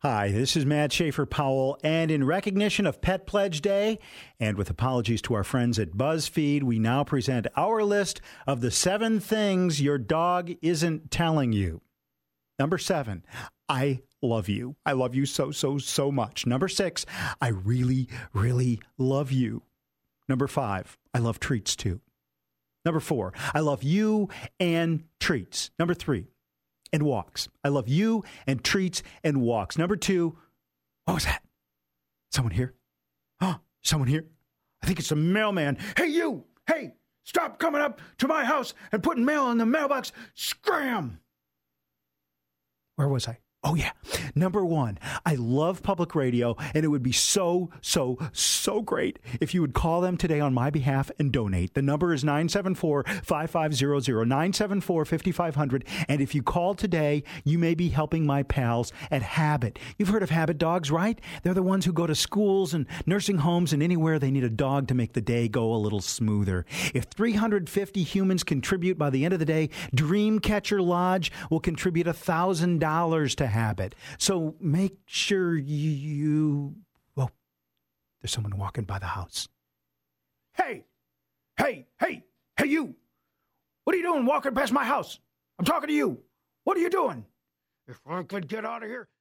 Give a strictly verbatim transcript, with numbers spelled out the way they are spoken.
Hi, this is Matt Schaefer Powell, and in recognition of Pet Pledge Day, and with apologies to our friends at BuzzFeed, we now present our list of the seven things your dog isn't telling you. Number seven, I love you. I love you so, so, so much. Number six, I really, really love you. Number five, I love treats too. Number four, I love you and treats. Number three, and walks. I love you and treats and walks. Number two, what was that? Someone here? Oh, someone here? I think it's a mailman. Hey, you! Hey, stop coming up to my house and putting mail in the mailbox. Scram! Where was I? Oh, yeah. Number one, I love public radio, and it would be so, so, so great if you would call them today on my behalf and donate. The number is nine seven four, five five zero zero, nine seven four, five five zero zero, and if you call today, you may be helping my pals at Habit. You've heard of Habit dogs, right? They're the ones who go to schools and nursing homes and anywhere they need a dog to make the day go a little smoother. If three hundred fifty humans contribute by the end of the day, Dreamcatcher Lodge will contribute one thousand dollars to Habit. So make sure you, you... Oh, there's someone walking by the house. Hey! Hey! Hey! Hey, you! What are you doing walking past my house? I'm talking to you. What are you doing? If I could get out of here...